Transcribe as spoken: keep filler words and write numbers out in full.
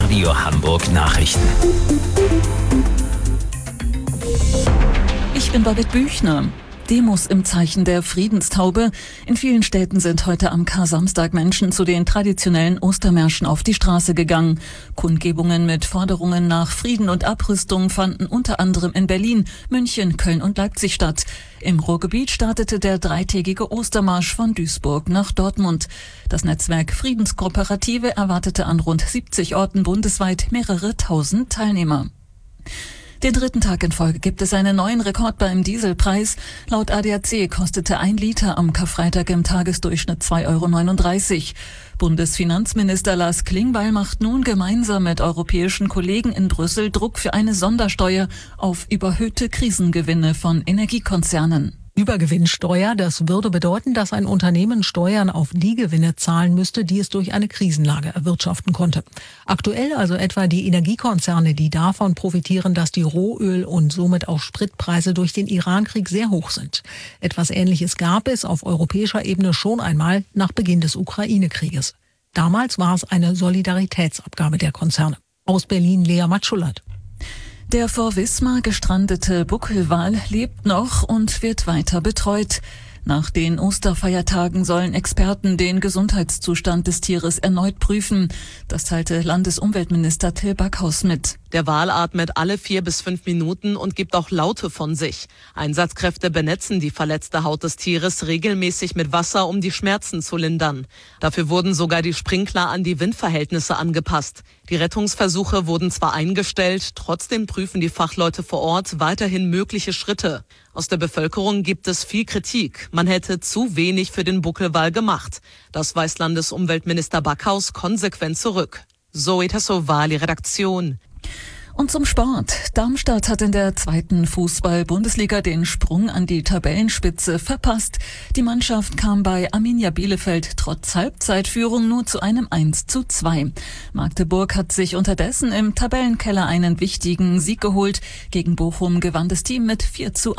Radio Hamburg Nachrichten. Ich bin Babette Büchner. Demos im Zeichen der Friedenstaube. In vielen Städten sind heute am Kar-Samstag Menschen zu den traditionellen Ostermärschen auf die Straße gegangen. Kundgebungen mit Forderungen nach Frieden und Abrüstung fanden unter anderem in Berlin, München, Köln und Leipzig statt. Im Ruhrgebiet startete der dreitägige Ostermarsch von Duisburg nach Dortmund. Das Netzwerk Friedenskooperative erwartete an rund siebzig Orten bundesweit mehrere tausend Teilnehmer. Den dritten Tag in Folge gibt es einen neuen Rekord beim Dieselpreis. Laut A D A C kostete ein Liter am Karfreitag im Tagesdurchschnitt zwei Euro neununddreißig. Bundesfinanzminister Lars Klingbeil macht nun gemeinsam mit europäischen Kollegen in Brüssel Druck für eine Sondersteuer auf überhöhte Krisengewinne von Energiekonzernen. Übergewinnsteuer, das würde bedeuten, dass ein Unternehmen Steuern auf die Gewinne zahlen müsste, die es durch eine Krisenlage erwirtschaften konnte. Aktuell also etwa die Energiekonzerne, die davon profitieren, dass die Rohöl- und somit auch Spritpreise durch den Irankrieg sehr hoch sind. Etwas Ähnliches gab es auf europäischer Ebene schon einmal nach Beginn des Ukraine-Krieges. Damals war es eine Solidaritätsabgabe der Konzerne. Aus Berlin Lea Matschulat. Der vor Wismar gestrandete Buckelwal lebt noch und wird weiter betreut. Nach den Osterfeiertagen sollen Experten den Gesundheitszustand des Tieres erneut prüfen. Das teilte Landesumweltminister Till Backhaus mit. Der Wal atmet alle vier bis fünf Minuten und gibt auch Laute von sich. Einsatzkräfte benetzen die verletzte Haut des Tieres regelmäßig mit Wasser, um die Schmerzen zu lindern. Dafür wurden sogar die Sprinkler an die Windverhältnisse angepasst. Die Rettungsversuche wurden zwar eingestellt, trotzdem prüfen die Fachleute vor Ort weiterhin mögliche Schritte. Aus der Bevölkerung gibt es viel Kritik. Man hätte zu wenig für den Buckelwal gemacht. Das weist Landesumweltminister Backhaus konsequent zurück. Zoe Tassovali, Redaktion. Und zum Sport. Darmstadt hat in der zweiten Fußball-Bundesliga den Sprung an die Tabellenspitze verpasst. Die Mannschaft kam bei Arminia Bielefeld trotz Halbzeitführung nur zu einem eins zu zwei. Magdeburg hat sich unterdessen im Tabellenkeller einen wichtigen Sieg geholt. Gegen Bochum gewann das Team mit vier zu eins.